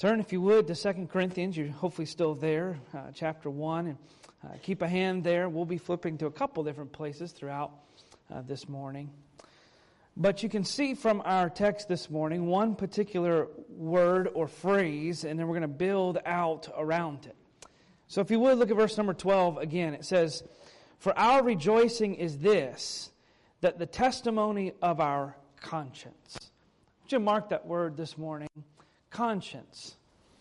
Turn, if you would, to 2 Corinthians. You're hopefully still there, chapter 1. And keep a hand there. We'll be flipping to a couple different places throughout this morning. But you can see from our text this morning one particular word or phrase, and then we're going to build out around it. So if you would, look at verse number 12 again. It says, "For our rejoicing is this, that the testimony of our conscience." Would you mark that word this morning? Conscience.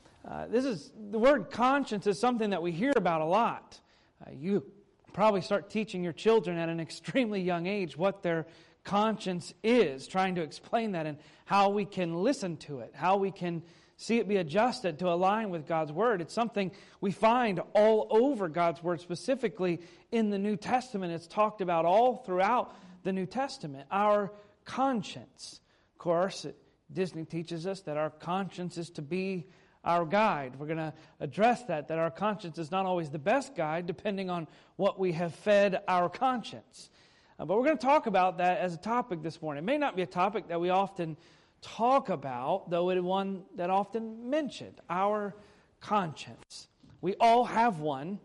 The word conscience is something that we hear about a lot. You probably start teaching your children at an extremely young age what their conscience is, trying to explain that and how we can listen to it, how we can see it be adjusted to align with God's Word. It's something we find all over God's Word, specifically in the New Testament. It's talked about all throughout the New Testament. Our conscience. Of course, Disney teaches us that our conscience is to be our guide. We're going to address that our conscience is not always the best guide, depending on what we have fed our conscience. But we're going to talk about that as a topic this morning. It may not be a topic that we often talk about, though it is one that often mentioned, our conscience. We all have one.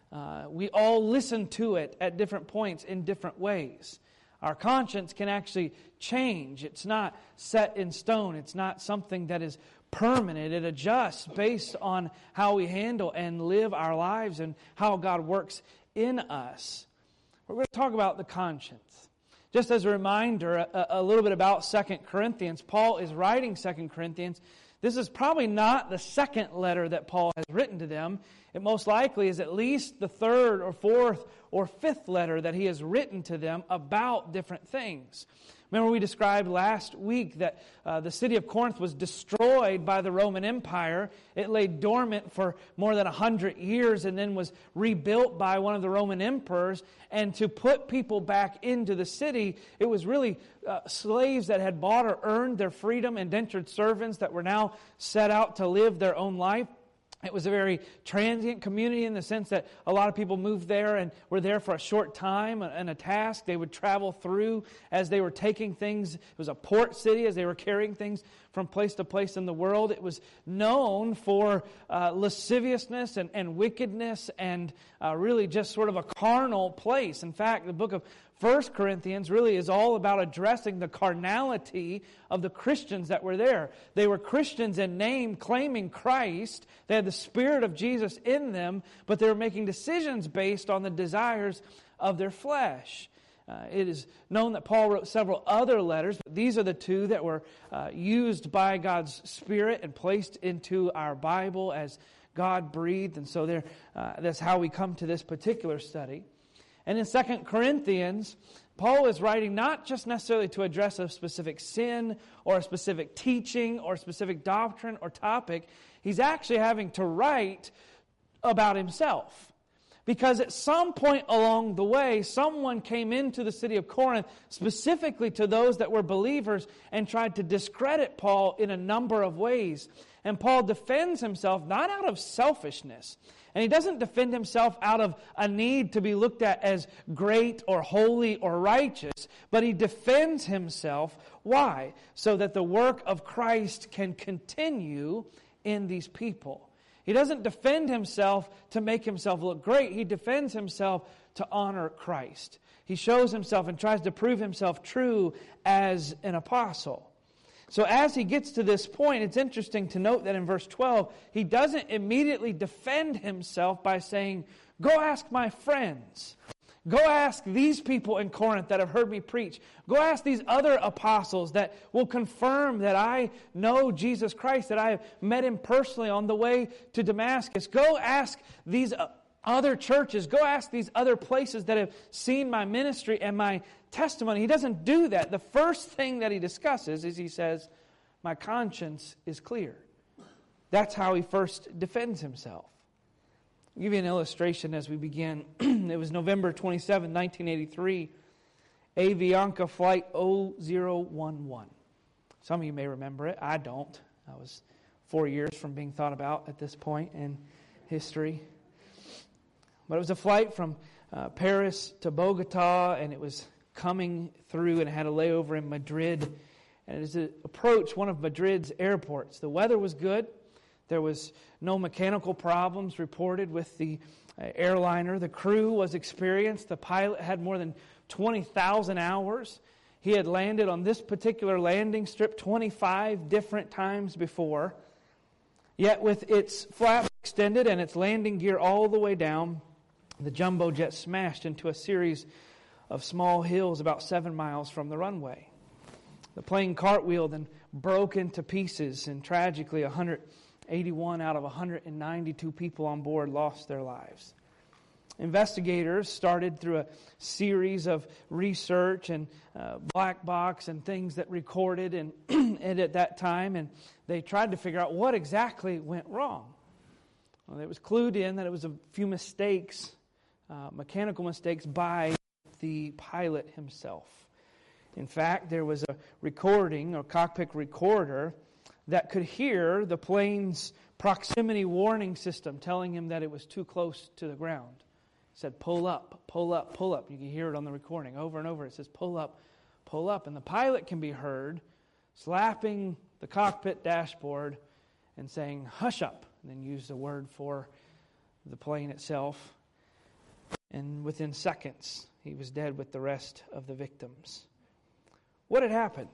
We all listen to it at different points in different ways. Our conscience can actually change. It's not set in stone. It's not something that is permanent. It adjusts based on how we handle and live our lives and how God works in us. We're going to talk about the conscience. Just as a reminder, a little bit about 2 Corinthians. Paul is writing 2 Corinthians. This is probably not the second letter that Paul has written to them. It most likely is at least the third or fourth or fifth letter that he has written to them about different things. Remember, we described last week that the city of Corinth was destroyed by the Roman Empire. It lay dormant for more than 100 years and then was rebuilt by one of the Roman emperors. And to put people back into the city, it was really slaves that had bought or earned their freedom, indentured servants that were now set out to live their own life. It was a very transient community in the sense that a lot of people moved there and were there for a short time and a task. They would travel through as they were taking things. It was a port city as they were carrying things from place to place in the world. It was known for lasciviousness and wickedness and really just sort of a carnal place. In fact, the book of 1 Corinthians really is all about addressing the carnality of the Christians that were there. They were Christians in name, claiming Christ. They had the Spirit of Jesus in them, but they were making decisions based on the desires of their flesh. It is known that Paul wrote several other letters, but these are the two that were used by God's Spirit and placed into our Bible as God breathed. And so that's how we come to this particular study. And in 2 Corinthians, Paul is writing not just necessarily to address a specific sin or a specific teaching or a specific doctrine or topic. He's actually having to write about himself. Because at some point along the way, someone came into the city of Corinth, specifically to those that were believers, and tried to discredit Paul in a number of ways. And Paul defends himself not out of selfishness. And he doesn't defend himself out of a need to be looked at as great or holy or righteous, but he defends himself. Why? So that the work of Christ can continue in these people. He doesn't defend himself to make himself look great. He defends himself to honor Christ. He shows himself and tries to prove himself true as an apostle. So as he gets to this point, it's interesting to note that in verse 12, he doesn't immediately defend himself by saying, "Go ask my friends. Go ask these people in Corinth that have heard me preach. Go ask these other apostles that will confirm that I know Jesus Christ, that I have met Him personally on the way to Damascus. Go ask these other churches. Go ask these other places that have seen my ministry and my testimony." He doesn't do that. The first thing that he discusses is he says, "My conscience is clear." That's how he first defends himself. I'll give you an illustration as we begin. It was November 27, 1983, Avianca Flight 0011. Some of you may remember it. I don't. I was 4 years from being thought about at this point in history. But it was a flight from Paris to Bogota, and it was coming through and it had a layover in Madrid. And as it approached one of Madrid's airports, the weather was good. There was no mechanical problems reported with the airliner. The crew was experienced. The pilot had more than 20,000 hours. He had landed on this particular landing strip 25 different times before. Yet with its flaps extended and its landing gear all the way down, the jumbo jet smashed into a series of small hills about 7 miles from the runway. The plane cartwheeled and broke into pieces, and tragically 181 out of 192 people on board lost their lives. Investigators started through a series of research and black box and things that recorded and at that time, and they tried to figure out what exactly went wrong. Well, it was clued in that it was a few mistakes, mechanical mistakes by the pilot himself. In fact, there was a recording, a cockpit recorder, that could hear the plane's proximity warning system telling him that it was too close to the ground. It said, pull up, pull up, pull up. You can hear it on the recording over and over. It says, pull up, pull up. And the pilot can be heard slapping the cockpit dashboard and saying, hush up, and then use the word for the plane itself. And within seconds, he was dead with the rest of the victims. What had happened?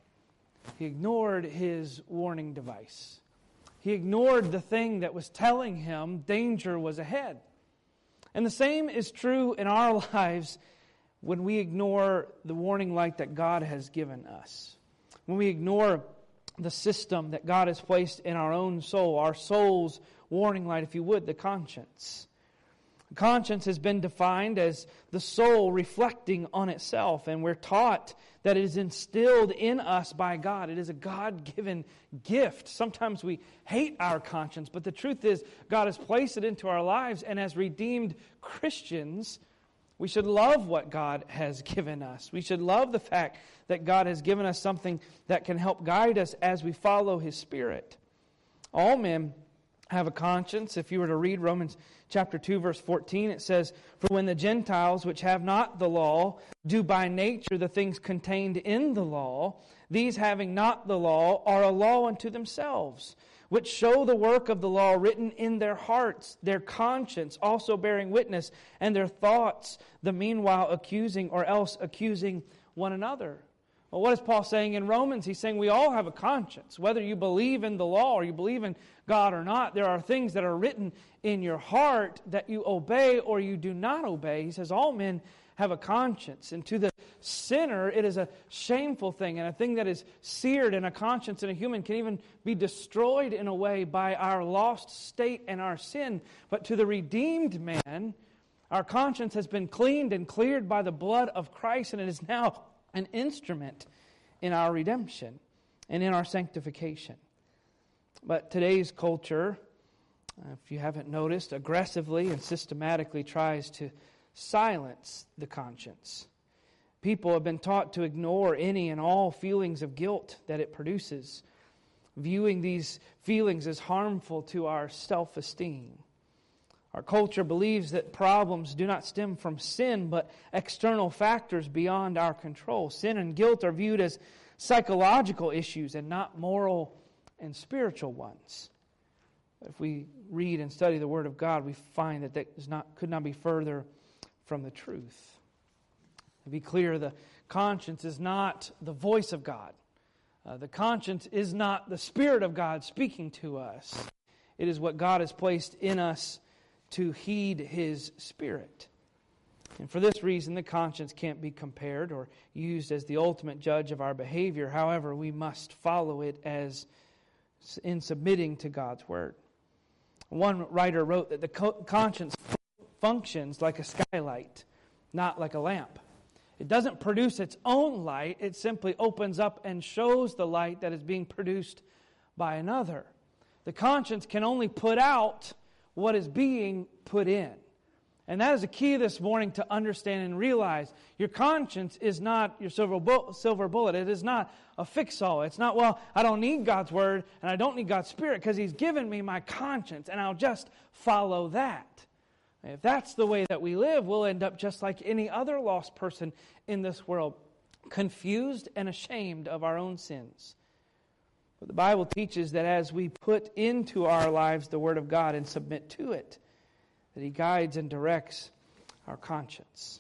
He ignored his warning device. He ignored the thing that was telling him danger was ahead. And the same is true in our lives when we ignore the warning light that God has given us. When we ignore the system that God has placed in our own soul, our soul's warning light, if you would, the conscience. Conscience has been defined as the soul reflecting on itself, and we're taught that it is instilled in us by God. It is a God-given gift. Sometimes we hate our conscience, but the truth is God has placed it into our lives, and as redeemed Christians, we should love what God has given us. We should love the fact that God has given us something that can help guide us as we follow His Spirit. All men have a conscience. If you were to read Romans chapter 2, verse 14, it says, "For when the Gentiles, which have not the law, do by nature the things contained in the law, these having not the law are a law unto themselves, which show the work of the law written in their hearts, their conscience also bearing witness, and their thoughts the meanwhile accusing or else accusing one another." Well, what is Paul saying in Romans? He's saying we all have a conscience. Whether you believe in the law or you believe in God or not, there are things that are written in your heart that you obey or you do not obey. He says all men have a conscience. And to the sinner, it is a shameful thing, and a thing that is seared in a conscience in a human can even be destroyed in a way by our lost state and our sin. But to the redeemed man, our conscience has been cleaned and cleared by the blood of Christ, and it is now an instrument in our redemption and in our sanctification. But today's culture, if you haven't noticed, aggressively and systematically tries to silence the conscience. People have been taught to ignore any and all feelings of guilt that it produces, viewing these feelings as harmful to our self-esteem. Our culture believes that problems do not stem from sin, but external factors beyond our control. Sin and guilt are viewed as psychological issues and not moral and spiritual ones. If we read and study the Word of God, we find that could not be further from the truth. To be clear, the conscience is not the voice of God. The conscience is not the Spirit of God speaking to us. It is what God has placed in us to heed His Spirit. And for this reason, the conscience can't be compared or used as the ultimate judge of our behavior. However, we must follow it as in submitting to God's Word. One writer wrote that the conscience functions like a skylight, not like a lamp. It doesn't produce its own light. It simply opens up and shows the light that is being produced by another. The conscience can only put out what is being put in. And that is a key this morning to understand and realize. Your conscience is not your silver bullet. It is not a fix-all. It's not, well, I don't need God's Word and I don't need God's Spirit because He's given me my conscience and I'll just follow that. If that's the way that we live, we'll end up just like any other lost person in this world, confused and ashamed of our own sins. But the Bible teaches that as we put into our lives the Word of God and submit to it, that He guides and directs our conscience.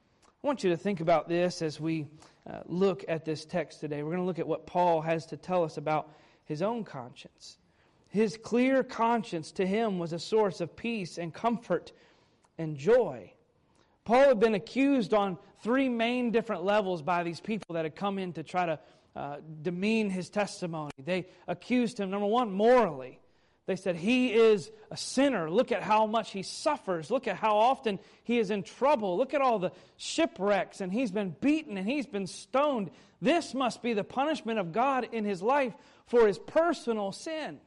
I want you to think about this as we look at this text today. We're going to look at what Paul has to tell us about his own conscience. His clear conscience to him was a source of peace and comfort and joy. Paul had been accused on three main different levels by these people that had come in to try to demean his testimony. They accused him, number one, morally. They said, he is a sinner. Look at how much he suffers. Look at how often he is in trouble. Look at all the shipwrecks, and he's been beaten, and he's been stoned. This must be the punishment of God in his life for his personal sin.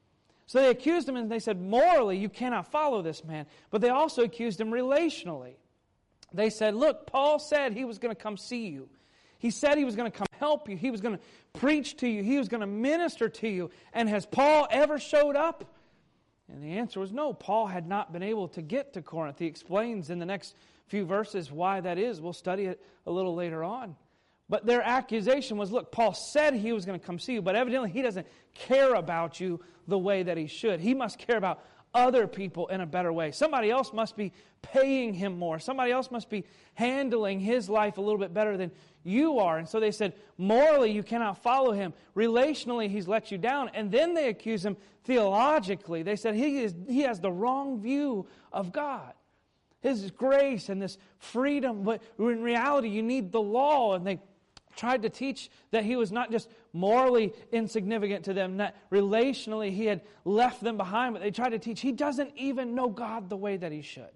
So they accused him, and they said, morally, you cannot follow this man. But they also accused him relationally. They said, look, Paul said he was going to come see you. He said he was going to come help you. He was going to preach to you. He was going to minister to you. And has Paul ever showed up? And the answer was no. Paul had not been able to get to Corinth. He explains in the next few verses why that is. We'll study it a little later on. But their accusation was, look, Paul said he was going to come see you, but evidently he doesn't care about you the way that he should. He must care about other people in a better way. Somebody else must be paying him more. Somebody else must be handling his life a little bit better than you are. And so they said, morally, you cannot follow him. Relationally, he's let you down. And then they accuse him theologically. They said he has the wrong view of God. His grace and this freedom, but in reality, you need the law. And they tried to teach that he was not just morally insignificant to them, that relationally he had left them behind, but they tried to teach he doesn't even know God the way that he should.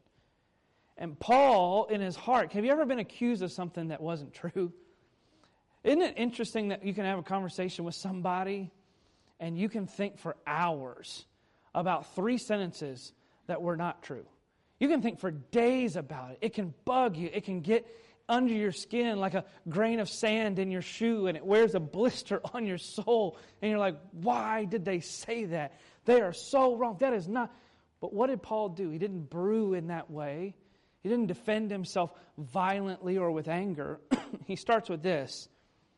And Paul, in his heart, have you ever been accused of something that wasn't true? Isn't it interesting that you can have a conversation with somebody and you can think for hours about 3 sentences that were not true? You can think for days about it. It can bug you. It can get under your skin like a grain of sand in your shoe, and it wears a blister on your soul. And you're like, why did they say that? They are so wrong. That is not. But what did Paul do? He didn't brew in that way. He didn't defend himself violently or with anger. He starts with this.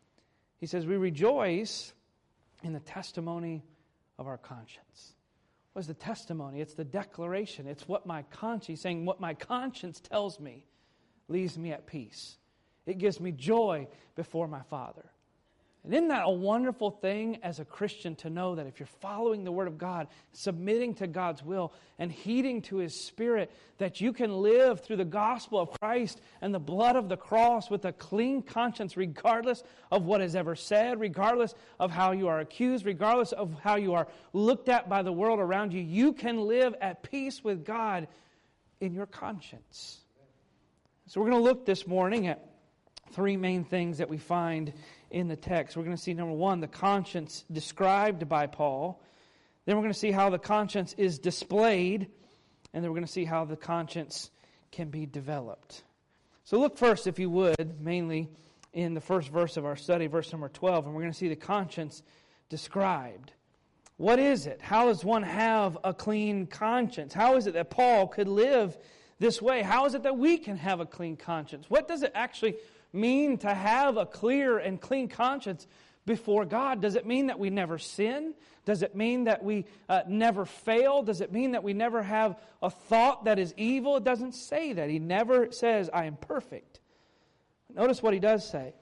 He says, we rejoice in the testimony of our conscience. What is the testimony? It's the declaration. It's what my conscience, he's saying what my conscience tells me leaves me at peace. It gives me joy before my Father. And isn't that a wonderful thing as a Christian to know that if you're following the Word of God, submitting to God's will, and heeding to His Spirit, that you can live through the gospel of Christ and the blood of the cross with a clean conscience, regardless of what is ever said, regardless of how you are accused, regardless of how you are looked at by the world around you. You can live at peace with God in your conscience. So we're going to look this morning at 3 main things that we find in the text. We're going to see, number 1, the conscience described by Paul. Then we're going to see how the conscience is displayed. And then we're going to see how the conscience can be developed. So look first, if you would, mainly in the first verse of our study, verse number 12. And we're going to see the conscience described. What is it? How does one have a clean conscience? How is it that Paul could live this way? How is it that we can have a clean conscience? What does it actually mean to have a clear and clean conscience before God? Does it mean that we never sin? Does it mean that we never fail? Does it mean that we never have a thought that is evil? It doesn't say that. He never says, I am perfect. Notice what he does say.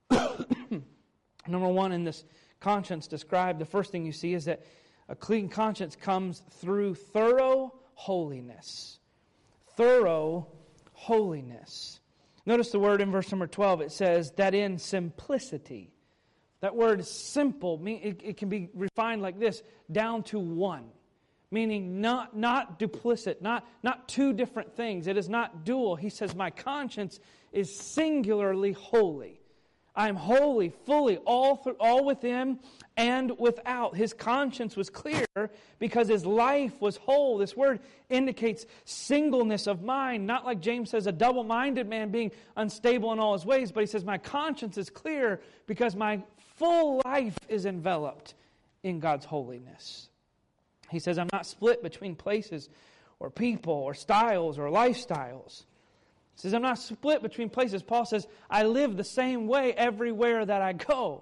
Number 1, in this conscience described, the first thing you see is that a clean conscience comes through thorough holiness. Thorough holiness. Notice the word in verse number 12. It says that in simplicity. That word is simple. It can be refined like this, down to one. Meaning not duplicit, not 2 different things. It is not dual. He says, my conscience is singularly holy. I am holy, fully, all within and without. His conscience was clear because his life was whole. This word indicates singleness of mind, not like James says, a double-minded man being unstable in all his ways, but he says, my conscience is clear because my full life is enveloped in God's holiness. He says, I'm not split between places or people or styles or lifestyles. He says, I'm not split between places. Paul says, I live the same way everywhere that I go.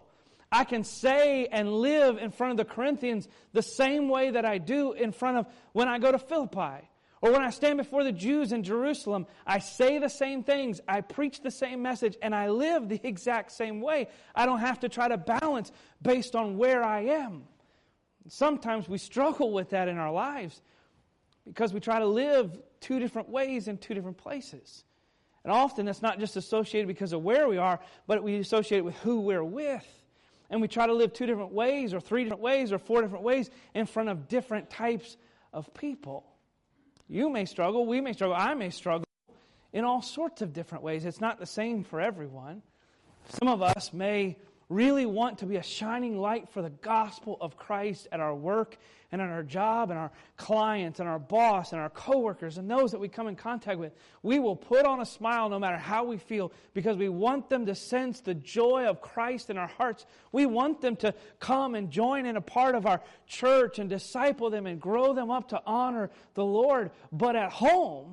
I can say and live in front of the Corinthians the same way that I do in front of when I go to Philippi. Or when I stand before the Jews in Jerusalem, I say the same things, I preach the same message, and I live the exact same way. I don't have to try to balance based on where I am. Sometimes we struggle with that in our lives because we try to live two different ways in two different places. And often it's not just associated because of where we are, but we associate it with who we're with. And we try to live two different ways or three different ways or four different ways in front of different types of people. You may struggle, we may struggle, I may struggle in all sorts of different ways. It's not the same for everyone. Some of us may really want to be a shining light for the gospel of Christ at our work and at our job and our clients and our boss and our coworkers and those that we come in contact with. We will put on a smile no matter how we feel because we want them to sense the joy of Christ in our hearts. We want them to come and join in a part of our church and disciple them and grow them up to honor the Lord. But at home,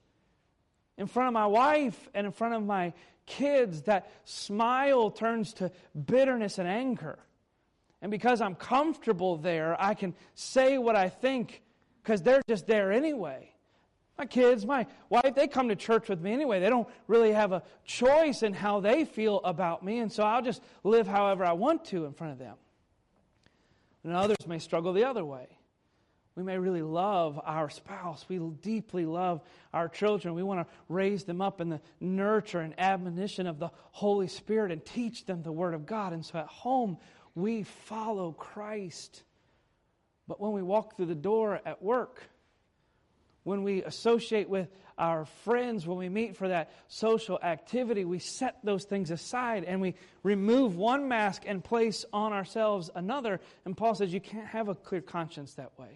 in front of my wife and in front of my kids, that smile turns to bitterness and anger. And because I'm comfortable there, I can say what I think because they're just there anyway. My kids, my wife, they come to church with me anyway. They don't really have a choice in how they feel about me, and so I'll just live however I want to in front of them. And others may struggle the other way. We may really love our spouse. We deeply love our children. We want to raise them up in the nurture and admonition of the Holy Spirit and teach them the Word of God. And so at home, we follow Christ. But when we walk through the door at work, when we associate with our friends, when we meet for that social activity, we set those things aside and we remove one mask and place on ourselves another. And Paul says you can't have a clear conscience that way.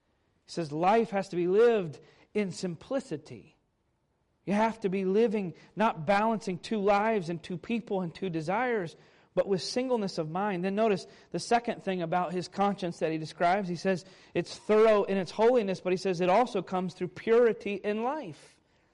He says life has to be lived in simplicity. You have to be living, not balancing two lives and two people and two desires, but with singleness of mind. Then notice the second thing about his conscience that he describes. He says it's thorough in its holiness, but he says it also comes through purity in life.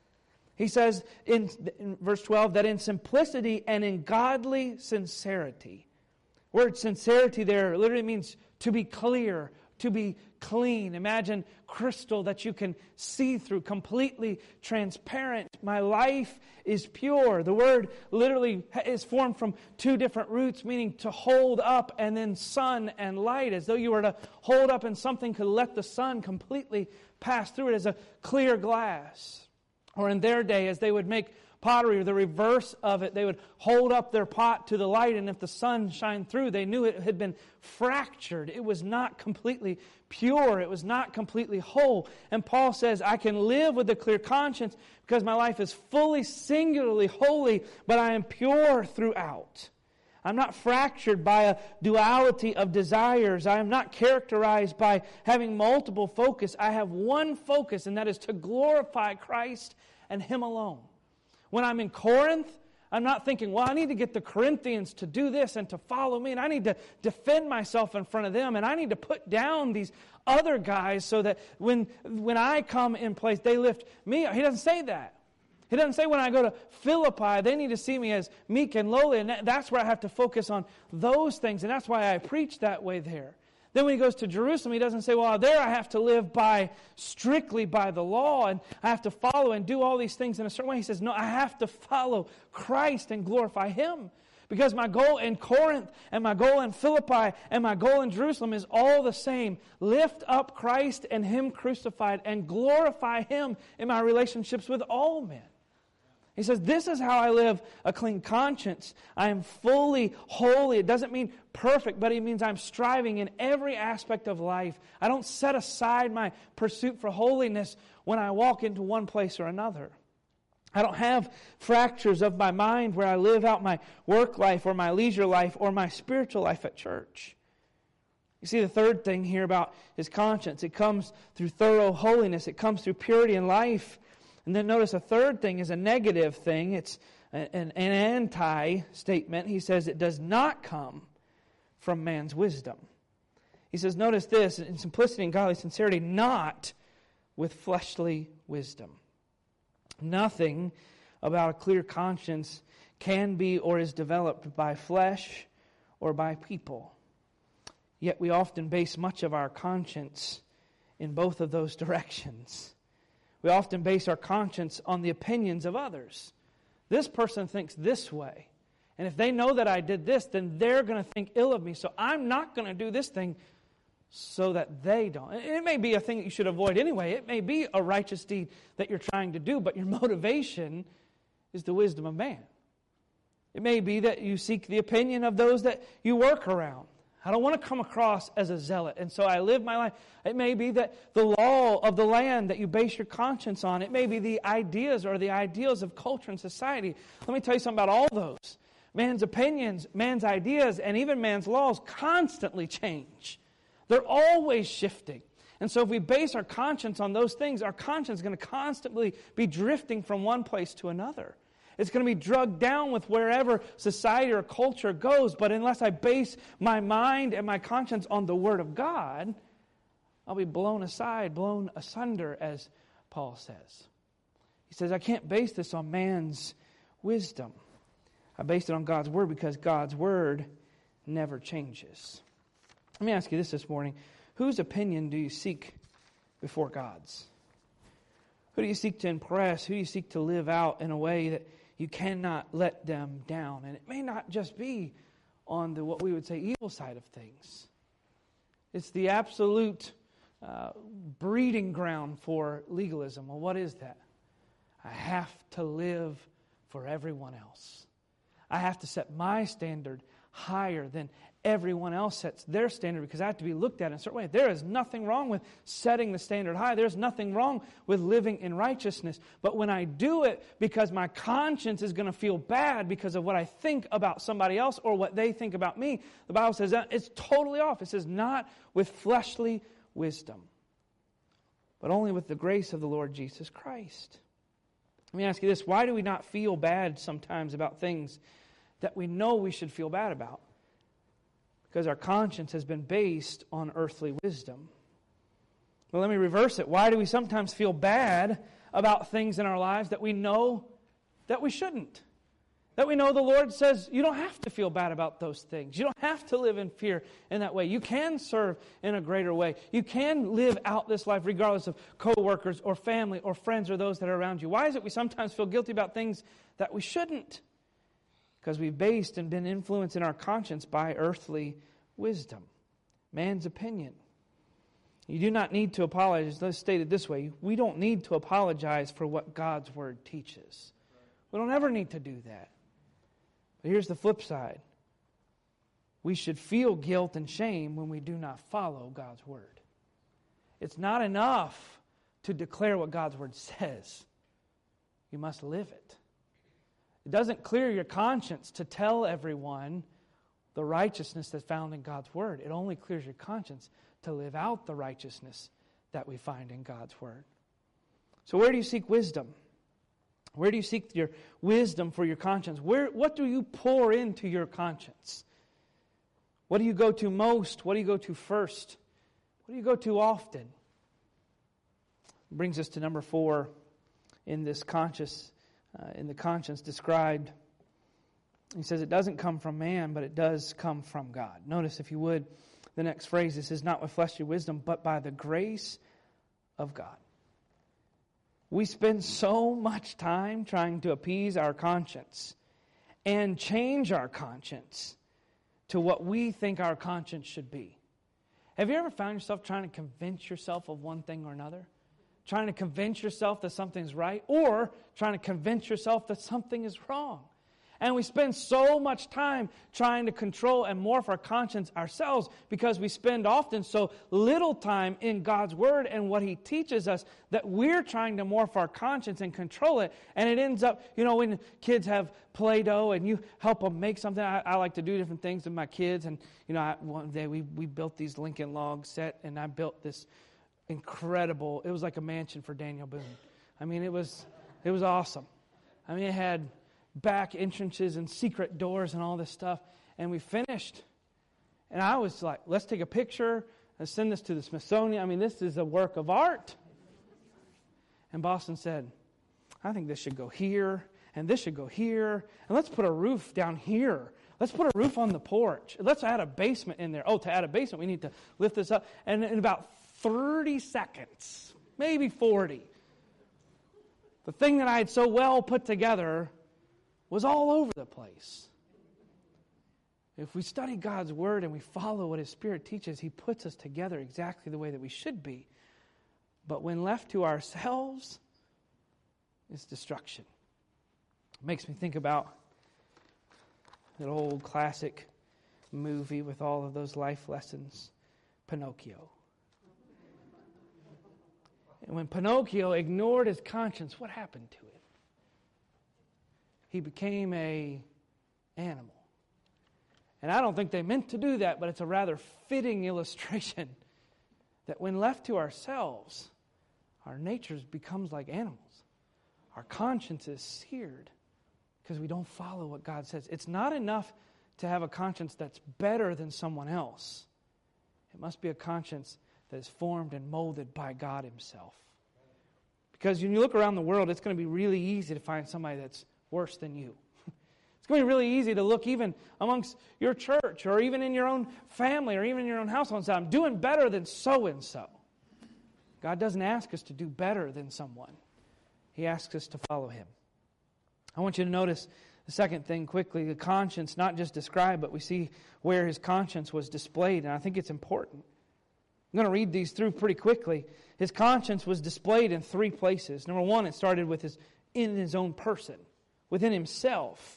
He says in verse 12 that in simplicity and in godly sincerity. Word sincerity there literally means to be clear, to be clean. Imagine crystal that you can see through, completely transparent. My life is pure. The word literally is formed from two different roots, meaning to hold up and then sun and light, as though you were to hold up and something could let the sun completely pass through it as a clear glass. Or in their day, as they would make pottery, or the reverse of it, they would hold up their pot to the light, and if the sun shined through, they knew it had been fractured. It was not completely pure. It was not completely whole. And Paul says, I can live with a clear conscience because my life is fully, singularly holy, but I am pure throughout. I'm not fractured by a duality of desires. I am not characterized by having multiple focus. I have one focus, and that is to glorify Christ and Him alone. When I'm in Corinth, I'm not thinking, well, I need to get the Corinthians to do this and to follow me, and I need to defend myself in front of them, and I need to put down these other guys so that when I come in place, they lift me up. He doesn't say that. He doesn't say when I go to Philippi, they need to see me as meek and lowly, and that's where I have to focus on those things, and that's why I preach that way there. Then when he goes to Jerusalem, he doesn't say, well, there I have to live strictly by the law, and I have to follow and do all these things in a certain way. He says, no, I have to follow Christ and glorify Him. Because my goal in Corinth and my goal in Philippi and my goal in Jerusalem is all the same. Lift up Christ and Him crucified and glorify Him in my relationships with all men. He says, this is how I live a clean conscience. I am fully holy. It doesn't mean perfect, but it means I'm striving in every aspect of life. I don't set aside my pursuit for holiness when I walk into one place or another. I don't have fractures of my mind where I live out my work life or my leisure life or my spiritual life at church. You see the third thing here about his conscience. It comes through thorough holiness. It comes through purity in life. And then notice a third thing is a negative thing. It's an anti-statement. He says it does not come from man's wisdom. He says, notice this, in simplicity and godly sincerity, not with fleshly wisdom. Nothing about a clear conscience can be or is developed by flesh or by people. Yet we often base much of our conscience in both of those directions. We often base our conscience on the opinions of others. This person thinks this way. And if they know that I did this, then they're going to think ill of me. So I'm not going to do this thing so that they don't. It may be a thing that you should avoid anyway. It may be a righteous deed that you're trying to do, but your motivation is the wisdom of man. It may be that you seek the opinion of those that you work around. I don't want to come across as a zealot, and so I live my life. It may be that the law of the land that you base your conscience on. It may be the ideas or the ideals of culture and society. Let me tell you something about all those. Man's opinions, man's ideas, and even man's laws constantly change. They're always shifting. And so if we base our conscience on those things, our conscience is going to constantly be drifting from one place to another. It's going to be drugged down with wherever society or culture goes. But unless I base my mind and my conscience on the Word of God, I'll be blown aside, blown asunder, as Paul says. He says, I can't base this on man's wisdom. I base it on God's Word because God's Word never changes. Let me ask you this morning. Whose opinion do you seek before God's? Who do you seek to impress? Who do you seek to live out in a way that you cannot let them down? And it may not just be on the what we would say evil side of things. It's the absolute breeding ground for legalism. Well, what is that? I have to live for everyone else. I have to set my standard higher than everyone else sets their standard because I have to be looked at in a certain way. There is nothing wrong with setting the standard high. There's nothing wrong with living in righteousness. But when I do it because my conscience is going to feel bad because of what I think about somebody else or what they think about me, the Bible says that it's totally off. It says not with fleshly wisdom, but only with the grace of the Lord Jesus Christ. Let me ask you this. Why do we not feel bad sometimes about things that we know we should feel bad about? Because our conscience has been based on earthly wisdom. Well, let me reverse it. Why do we sometimes feel bad about things in our lives that we know that we shouldn't? That we know the Lord says you don't have to feel bad about those things. You don't have to live in fear in that way. You can serve in a greater way. You can live out this life regardless of co-workers or family or friends or those that are around you. Why is it we sometimes feel guilty about things that we shouldn't? Because we've based and been influenced in our conscience by earthly wisdom, man's opinion. You do not need to apologize. Let's state it this way. We don't need to apologize for what God's Word teaches. We don't ever need to do that. But here's the flip side. We should feel guilt and shame when we do not follow God's Word. It's not enough to declare what God's Word says. You must live it. It doesn't clear your conscience to tell everyone the righteousness that's found in God's Word. It only clears your conscience to live out the righteousness that we find in God's Word. So where do you seek wisdom? Where do you seek your wisdom for your conscience? What do you pour into your conscience? What do you go to most? What do you go to first? What do you go to often? It brings us to number 4 in this in the conscience described. He says it doesn't come from man, but it does come from God. Notice, if you would, the next phrase. This is not with fleshly wisdom, but by the grace of God. We spend so much time trying to appease our conscience and change our conscience to what we think our conscience should be. Have you ever found yourself trying to convince yourself of one thing or another? Trying to convince yourself that something's right, or trying to convince yourself that something is wrong. And we spend so much time trying to control and morph our conscience ourselves because we spend often so little time in God's Word and what He teaches us that we're trying to morph our conscience and control it. And it ends up, when kids have Play-Doh and you help them make something. I like to do different things with my kids. And, one day we built these Lincoln log set, and I built this incredible, it was like a mansion for Daniel Boone. I mean, it was awesome. I mean, it had back entrances and secret doors and all this stuff. And we finished. And I was like, let's take a picture and send this to the Smithsonian. I mean, this is a work of art. And Boston said, I think this should go here, and this should go here, and let's put a roof down here. Let's put a roof on the porch. Let's add a basement in there. Oh, to add a basement, we need to lift this up. And in about 30 seconds, maybe 40, the thing that I had so well put together was all over the place. If we study God's Word and we follow what His Spirit teaches, He puts us together exactly the way that we should be. But when left to ourselves, it's destruction. It makes me think about that old classic movie with all of those life lessons, Pinocchio. And when Pinocchio ignored his conscience, what happened to it? He became an animal. And I don't think they meant to do that, but it's a rather fitting illustration that when left to ourselves, our nature becomes like animals. Our conscience is seared because we don't follow what God says. It's not enough to have a conscience that's better than someone else. It must be a conscience that is formed and molded by God Himself. Because when you look around the world, it's going to be really easy to find somebody that's worse than you. It's going to be really easy to look even amongst your church or even in your own family or even in your own household and say, I'm doing better than so-and-so. God doesn't ask us to do better than someone. He asks us to follow Him. I want you to notice the second thing quickly, the conscience, not just described, but we see where his conscience was displayed, and I think it's important. I'm going to read these through pretty quickly. His conscience was displayed in three places. Number one, it started with in his own person, within himself.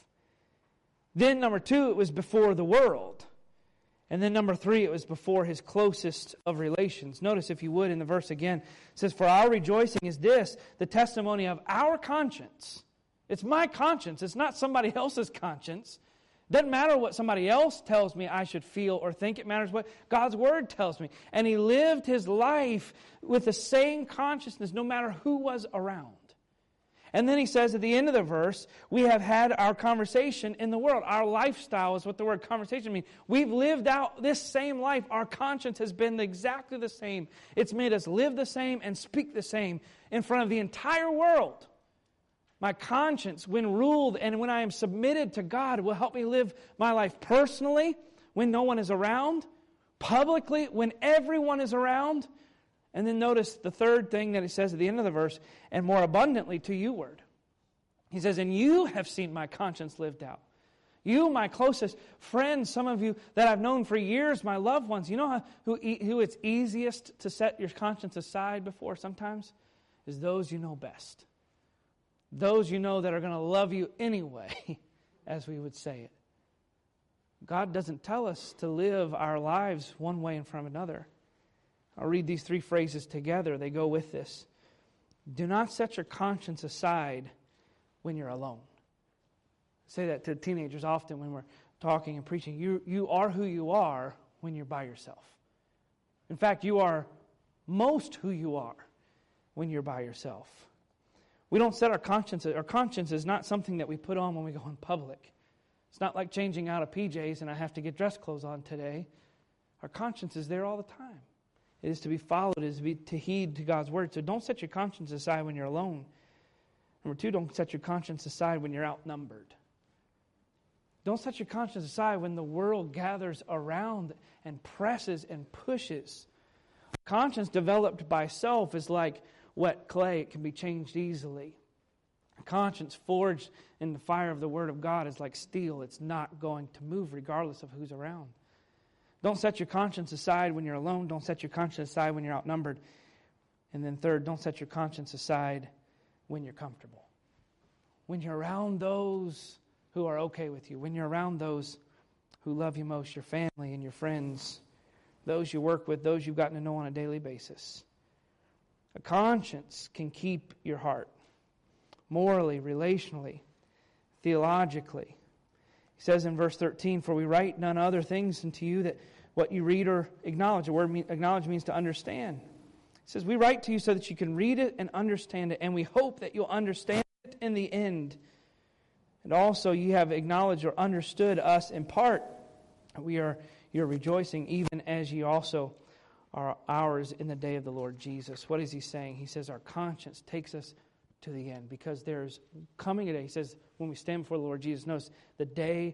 Then number two, it was before the world. And then number three, it was before his closest of relations. Notice, if you would, in the verse again, it says, for our rejoicing is this, the testimony of our conscience. It's my conscience. It's not somebody else's conscience. It doesn't matter what somebody else tells me I should feel or think. It matters what God's Word tells me. And he lived his life with the same consciousness no matter who was around. And then he says at the end of the verse, we have had our conversation in the world. Our lifestyle is what the word conversation means. We've lived out this same life. Our conscience has been exactly the same. It's made us live the same and speak the same in front of the entire world. My conscience, when ruled and when I am submitted to God, will help me live my life personally when no one is around, publicly when everyone is around. And then notice the third thing that he says at the end of the verse, and more abundantly to you word. He says, and you have seen my conscience lived out. You, my closest friends, some of you that I've known for years, my loved ones, you know who it's easiest to set your conscience aside before sometimes? Is those you know best. Those you know that are going to love you anyway, as we would say it. God doesn't tell us to live our lives one way in front of another. I'll read these three phrases together. They go with this. Do not set your conscience aside when you're alone. I say that to teenagers often when we're talking and preaching. You are who you are when you're by yourself. In fact, you are most who you are when you're by yourself. We don't set our conscience. Our conscience is not something that we put on when we go in public. It's not like changing out of PJs and I have to get dress clothes on today. Our conscience is there all the time. It is to be followed. It is to heed to God's word. So don't set your conscience aside when you're alone. Number two, don't set your conscience aside when you're outnumbered. Don't set your conscience aside when the world gathers around and presses and pushes. Conscience developed by self is like wet clay. It can be changed easily. A conscience forged in the fire of the Word of God is like steel. It's not going to move regardless of who's around. Don't set your conscience aside when you're alone. Don't set your conscience aside when you're outnumbered. And then third, don't set your conscience aside when you're comfortable. When you're around those who are okay with you. When you're around those who love you most, your family and your friends, those you work with, those you've gotten to know on a daily basis. A conscience can keep your heart morally, relationally, theologically. He says in verse 13, for we write none other things unto you that what you read or acknowledge. The word acknowledge means to understand. He says, we write to you so that you can read it and understand it, and we hope that you'll understand it in the end. And also you have acknowledged or understood us in part. You're rejoicing even as ye also are ours in the day of the Lord Jesus. What is he saying? He says our conscience takes us to the end because there's coming a day. He says when we stand before the Lord Jesus, notice the day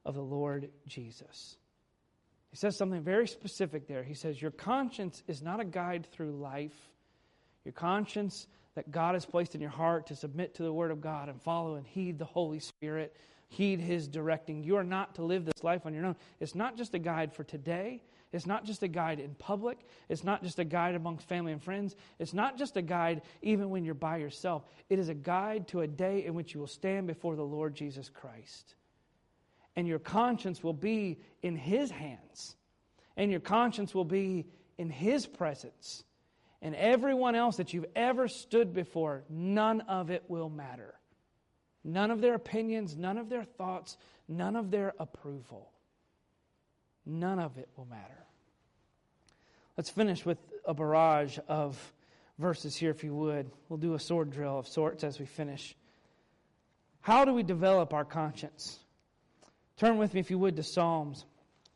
of the Lord Jesus. He says something very specific there. He says, your conscience is not a guide through life. Your conscience that God has placed in your heart to submit to the Word of God and follow and heed the Holy Spirit, heed His directing. You are not to live this life on your own. It's not just a guide for today. It's not just a guide in public. It's not just a guide amongst family and friends. It's not just a guide even when you're by yourself. It is a guide to a day in which you will stand before the Lord Jesus Christ. And your conscience will be in His hands. And your conscience will be in His presence. And everyone else that you've ever stood before, none of it will matter. None of their opinions, none of their thoughts, none of their approval. None of it will matter. Let's finish with a barrage of verses here, if you would. We'll do a sword drill of sorts as we finish. How do we develop our conscience? Turn with me, if you would, to Psalms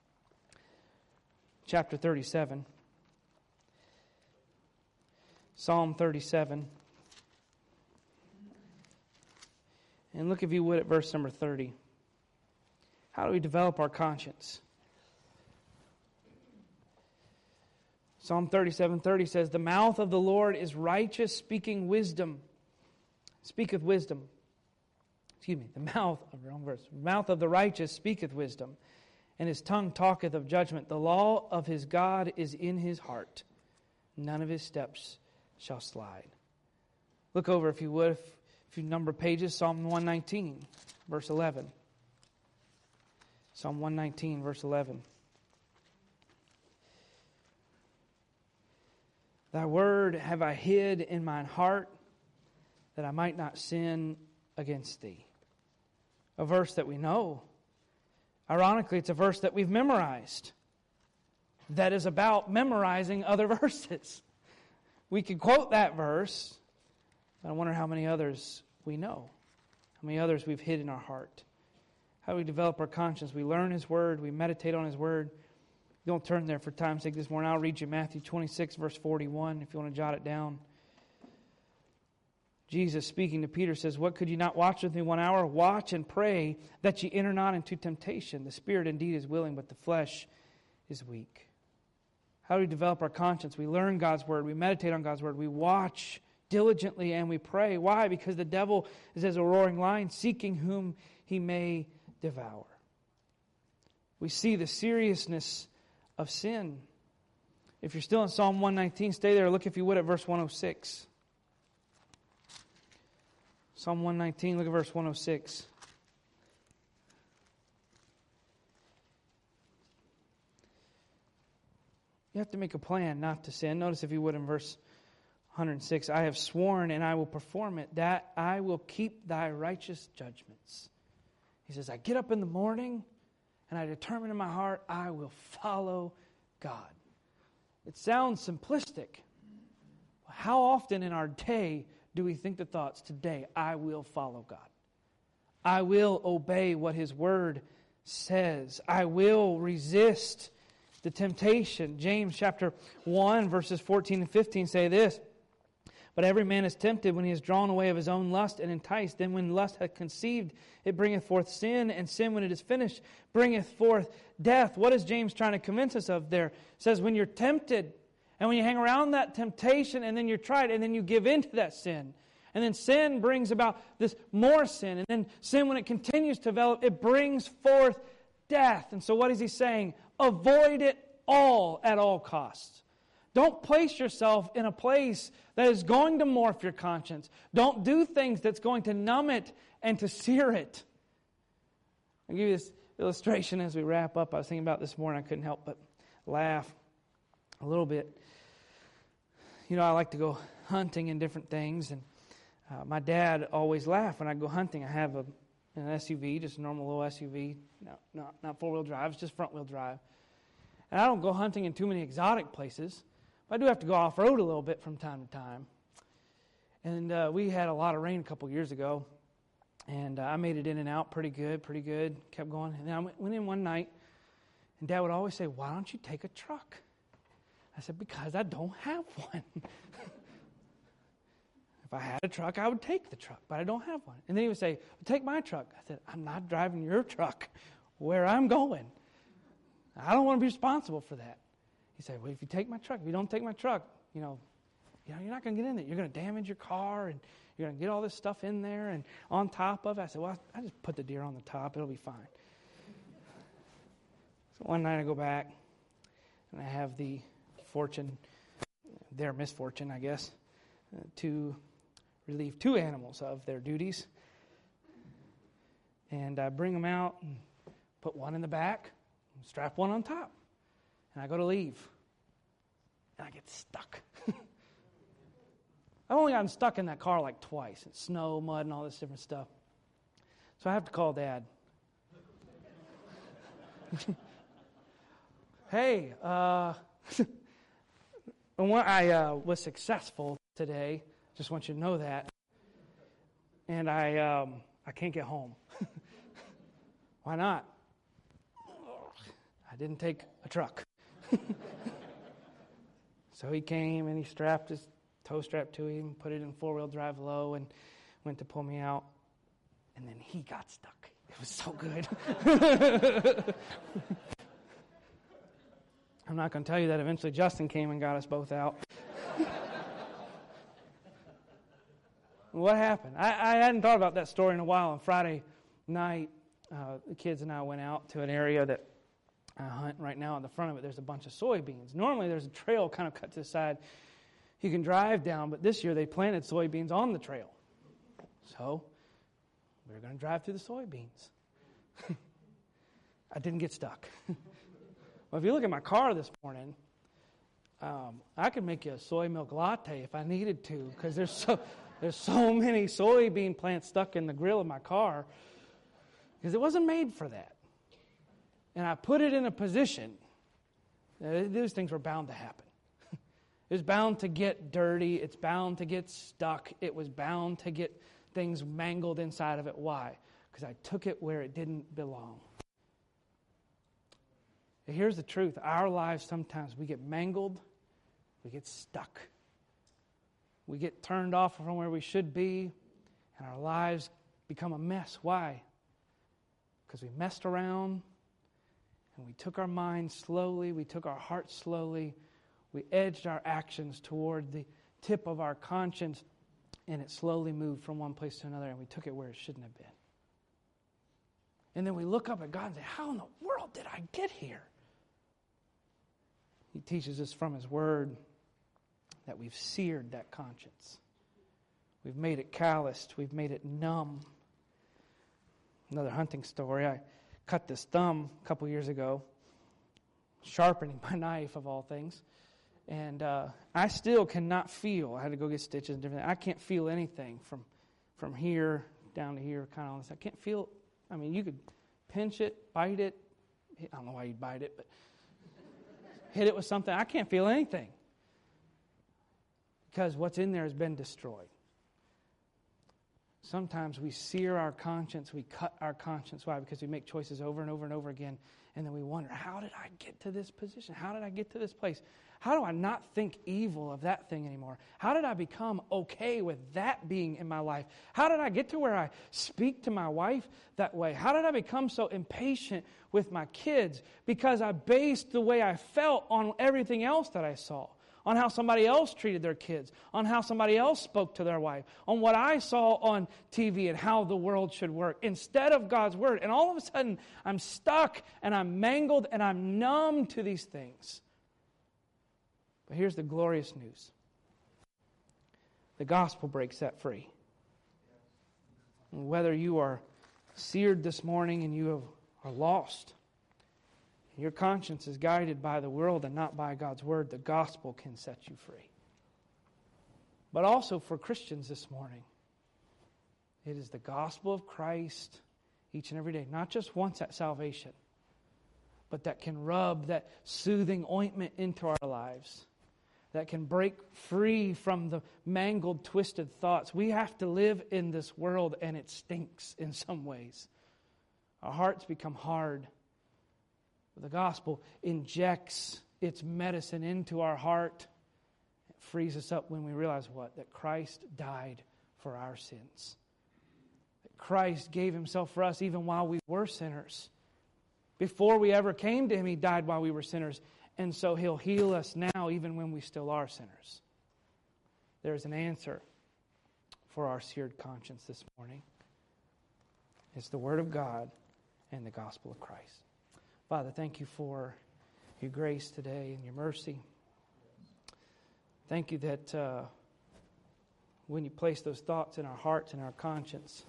chapter 37. Psalm 37. And look, if you would, at verse number 30. How do we develop our conscience? Psalm 37:30 says, the mouth of the Lord is righteous, speaking wisdom. Speaketh wisdom. Excuse me, the mouth of the righteous speaketh wisdom, and his tongue talketh of judgment. The law of his God is in his heart. None of his steps shall slide. Look over, if you would, if you number pages, Psalm 119, verse 11. Psalm 119, verse 11. Thy word have I hid in mine heart, that I might not sin against thee. A verse that we know. Ironically, it's a verse that we've memorized. That is about memorizing other verses. We could quote that verse, but I wonder how many others we know. How many others we've hid in our heart. How do we develop our conscience? We learn His Word. We meditate on His Word. Don't turn there for time's sake this morning. I'll read you Matthew 26, verse 41, if you want to jot it down. Jesus, speaking to Peter, says, what, could you not watch with me 1 hour? Watch and pray that ye enter not into temptation. The spirit indeed is willing, but the flesh is weak. How do we develop our conscience? We learn God's Word. We meditate on God's Word. We watch diligently and we pray. Why? Because the devil is as a roaring lion, seeking whom he may devour. We see the seriousness of sin. If you're still in Psalm 119, stay there. Look, if you would, at verse 106. Psalm 119, look at verse 106. You have to make a plan not to sin. Notice, if you would, in verse 106, I have sworn and I will perform it, that I will keep thy righteous judgments. He says, I get up in the morning and I determine in my heart, I will follow God. It sounds simplistic. How often in our day do we think the thoughts, today I will follow God? I will obey what His Word says. I will resist the temptation. James chapter 1 verses 14 and 15 say this, but every man is tempted when he is drawn away of his own lust and enticed. Then when lust hath conceived, it bringeth forth sin, and sin, when it is finished, bringeth forth death. What is James trying to convince us of there? It says when you're tempted, and when you hang around that temptation, and then you're tried, and then you give in to that sin. And then sin brings about this more sin. And then sin, when it continues to develop, it brings forth death. And so what is he saying? Avoid it all at all costs. Don't place yourself in a place that is going to morph your conscience. Don't do things that's going to numb it and to sear it. I'll give you this illustration as we wrap up. I was thinking about this morning. I couldn't help but laugh a little bit. You know, I like to go hunting and different things. And my dad always laughed when I go hunting. I have an SUV, just a normal little SUV. No, not four-wheel drive. It's just front-wheel drive. And I don't go hunting in too many exotic places. But I do have to go off-road a little bit from time to time. And we had a lot of rain a couple years ago. And I made it in and out pretty good. Kept going. And then I went in one night. And Dad would always say, why don't you take a truck? I said, because I don't have one. If I had a truck, I would take the truck. But I don't have one. And then he would say, well, take my truck. I said, I'm not driving your truck. where I'm going. I don't want to be responsible for that. He said, well, if you take my truck, if you don't take my truck, you're not going to get in there. You're going to damage your car, and you're going to get all this stuff in there and on top of it. I said, well, I just put the deer on the top. It'll be fine. So one night I go back, and I have the misfortune, I guess, to relieve 2 animals of their duties. And I bring them out and put one in the back, and strap one on top. And I go to leave. And I get stuck. I've only gotten stuck in that car like twice. It's snow, mud, and all this different stuff. So I have to call Dad. Hey, I was successful today. Just want you to know that. And I can't get home. Why not? I didn't take a truck. So he came and he strapped his tow strap to him, put it in 4-wheel drive low, and went to pull me out. And then he got stuck. It was so good. I'm not going to tell you that eventually Justin came and got us both out. What happened? I hadn't thought about that story in a while. On Friday night, the kids and I went out to an area that I hunt right now. On the front of it, there's a bunch of soybeans. Normally, there's a trail kind of cut to the side you can drive down, but this year they planted soybeans on the trail. So we were going to drive through the soybeans. I didn't get stuck. Well, if you look at my car this morning, I could make you a soy milk latte if I needed to, because there's so many soybean plants stuck in the grill of my car, because it wasn't made for that. And I put it in a position. Those things were bound to happen. It was bound to get dirty. It's bound to get stuck. It was bound to get things mangled inside of it. Why? Because I took it where it didn't belong. And here's the truth. Our lives, sometimes we get mangled. We get stuck. We get turned off from where we should be. And our lives become a mess. Why? Because we messed around. And we took our minds slowly. We took our hearts slowly. We edged our actions toward the tip of our conscience, and it slowly moved from one place to another, and we took it where it shouldn't have been. And then we look up at God and say, how in the world did I get here? He teaches us from His Word that we've seared that conscience. We've made it calloused. We've made it numb. Another hunting story. I cut this thumb a couple years ago, sharpening my knife of all things. And I still cannot feel. I had to go get stitches and different things. I can't feel anything from here down to here, kind of on this. I can't feel. I mean, you could pinch it, bite it. I don't know why you'd bite it, but hit it with something. I can't feel anything because what's in there has been destroyed. Sometimes we sear our conscience, we cut our conscience. Why? Because we make choices over and over and over again, and then we wonder, how did I get to this position? How did I get to this place? How do I not think evil of that thing anymore? How did I become okay with that being in my life? How did I get to where I speak to my wife that way? How did I become so impatient with my kids? Because I based the way I felt on everything else that I saw. On how somebody else treated their kids, on how somebody else spoke to their wife, on what I saw on TV and how the world should work, instead of God's Word. And all of a sudden, I'm stuck and I'm mangled and I'm numb to these things. But here's the glorious news. The gospel breaks that free. And whether you are seared this morning and you are lost, your conscience is guided by the world and not by God's Word, the gospel can set you free. But also for Christians this morning, it is the gospel of Christ each and every day, not just once at salvation, but that can rub that soothing ointment into our lives, that can break free from the mangled, twisted thoughts. We have to live in this world, and it stinks in some ways. Our hearts become hard. The gospel injects its medicine into our heart. It frees us up when we realize what? That Christ died for our sins. That Christ gave Himself for us even while we were sinners. Before we ever came to Him, He died while we were sinners. And so He'll heal us now, even when we still are sinners. There's an answer for our seared conscience this morning. It's the Word of God and the gospel of Christ. Father, thank you for your grace today and your mercy. Thank you that when you place those thoughts in our hearts and our conscience,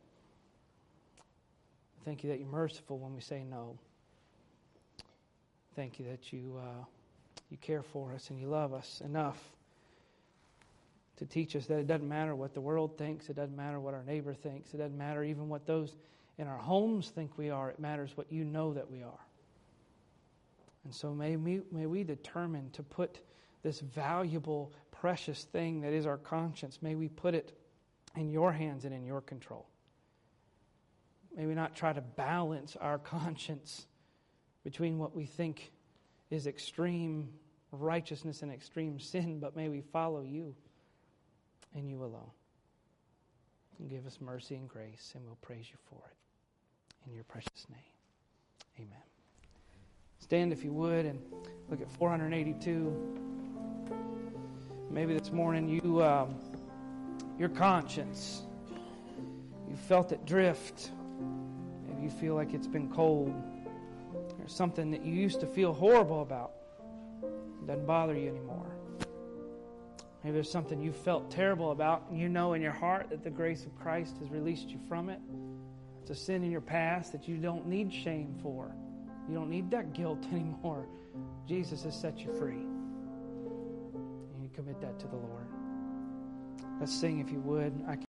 thank you that you're merciful when we say no. Thank you that you care for us and you love us enough to teach us that it doesn't matter what the world thinks. It doesn't matter what our neighbor thinks. It doesn't matter even what those in our homes think we are. It matters what you know that we are. And so may we determine to put this valuable, precious thing that is our conscience, may we put it in your hands and in your control. May we not try to balance our conscience between what we think is extreme righteousness and extreme sin, but may we follow you and you alone. And give us mercy and grace, and we'll praise you for it. In your precious name, amen. Stand if you would and look at 482. Maybe this morning your conscience, you felt it drift. Maybe you feel like it's been cold. There's something that you used to feel horrible about. It doesn't bother you anymore. Maybe there's something you felt terrible about, and you know in your heart that the grace of Christ has released you from it. It's a sin in your past that you don't need shame for. You don't need that guilt anymore. Jesus has set you free. And you commit that to the Lord. Let's sing if you would.